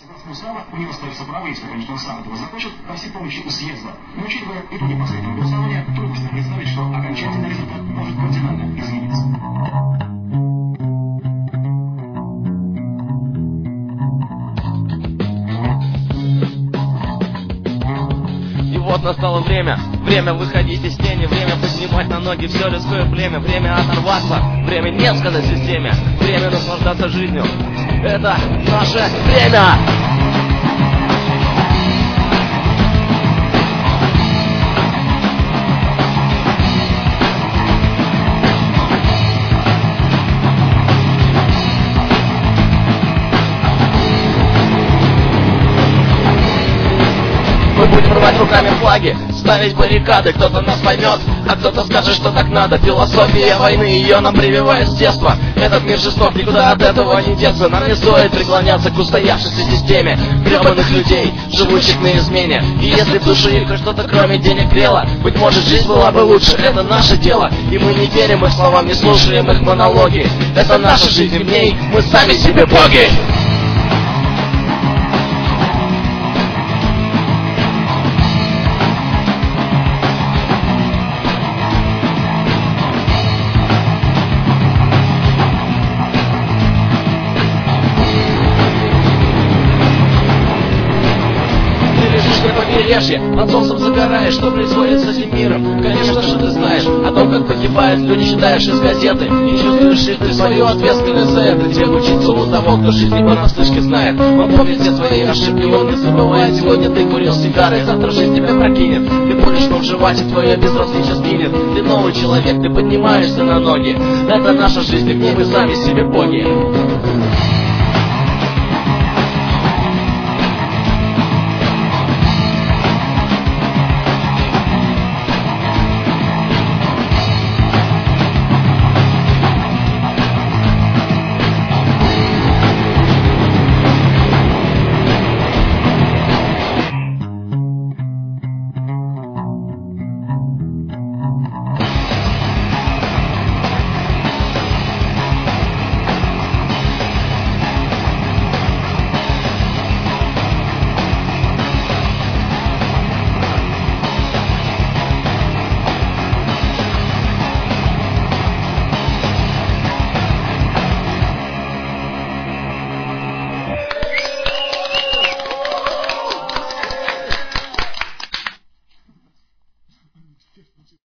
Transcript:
Государственную славу у него остается право, если, конечно, он сам этого захочет, просить помощи у съезда. Но учитывая итоги последнего голосования, трудно себе представить, что окончательный результат может кардинально измениться. И вот настало время выходить из тени, время поднимать на ноги все людское племя, время оторваться, время не сказать системе, время наслаждаться жизнью. Это наше время! Мы будем рвать руками флаги, ставить баррикады. Кто-то нас поймет, а кто-то скажет, что так надо. Философия войны, ее нам прививают с детства. Этот мир жесток, никуда от этого не деться. Нам не стоит преклоняться к устоявшейся системе гребаных людей, живущих на измене. И если в душе их что-то кроме денег грело, быть может, жизнь была бы лучше, это наше дело. И мы не верим их словам, не слушаем их монологи. Это наша жизнь, и в ней мы сами себе боги. Над солнцем загораешь, что происходит с этим миром. Конечно же ты знаешь о том, как погибают люди, читаешь из газеты. И чувствуешь ли ты свою ответственность за это? Тебе учиться у того, кто жизнь не понаслышке знает. Он помнит все свои ошибки, он не забывает. Сегодня ты курил сигары, завтра жизнь тебя прокинет. Ты будешь повживать, и твое безразличие сгинет. Ты новый человек, ты поднимаешься на ноги. Это наша жизнь, и в ней мы сами себе боги.